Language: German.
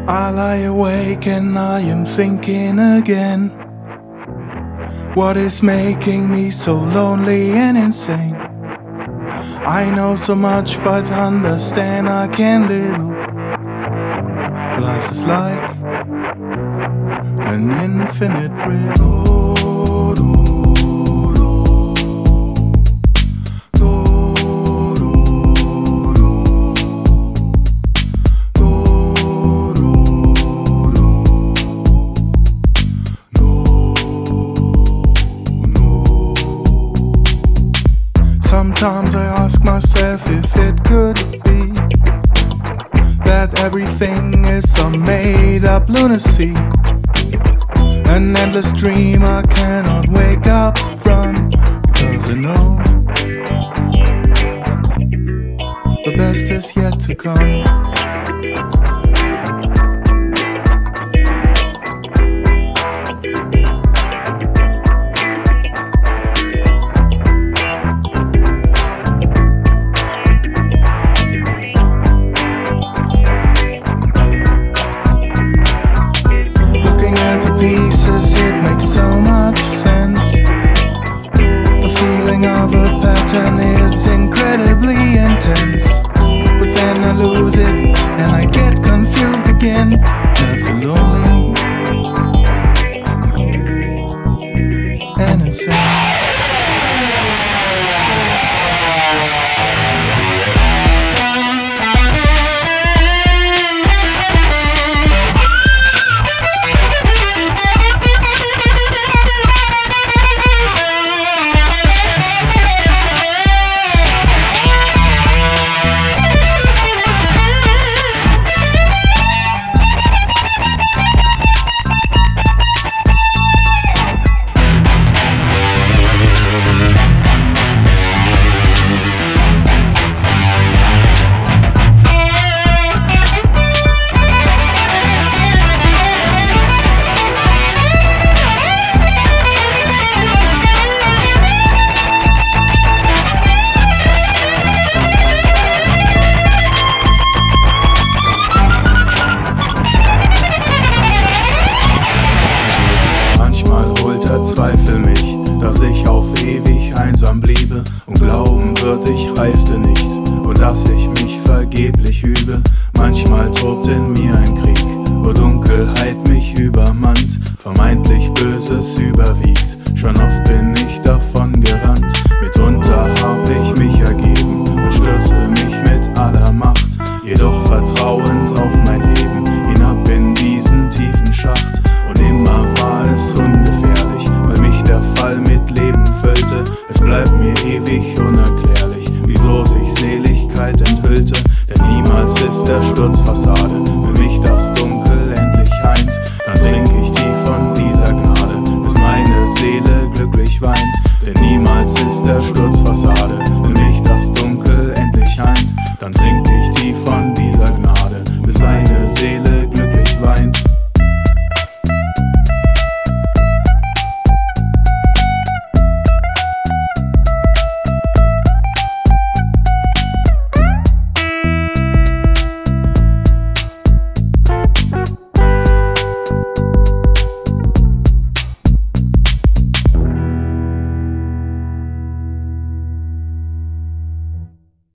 I lie awake and I am thinking again. What is making me so lonely and insane? I know so much but understand I can little. Life is like an infinite riddle. Sometimes I ask myself if it could be that everything is some made up lunacy, an endless dream I cannot wake up from, because I know the best is yet to come. Pieces, it makes so much sense. The feeling of a pattern is incredibly intense, but then I lose it and I get confused again. I feel lonely and insane. Zweifel mich, dass ich auf ewig einsam bliebe, und glauben wird, ich reifte nicht und dass ich mich vergeblich übe. Manchmal tobt in mir ein Krieg, wo Dunkelheit mich übermannt, vermeintlich Böses überwiegt. Schon oft bin ich davon gerannt, mitunter hab ich mich ergeben und stürzte mich mit aller Macht, jedoch vertrauend auf mein Leben, hinab in diesen tiefen Schacht. Und immer war es ungefährlich, weil mich der Fall mit Leben füllte. Es bleibt mir ewig unerklärlich, wieso sich Seligkeit enthüllte. Denn niemals ist der Sturz Fassade, wenn mich das Dunkel endlich heint. Dann trink ich tief von dieser Gnade, bis meine Seele glücklich weint. Denn niemals ist der Sturz Fassade, wenn mich das Dunkel endlich heint. Dann trink ich tief von dieser Gnade, bis eine Seele glücklich weint.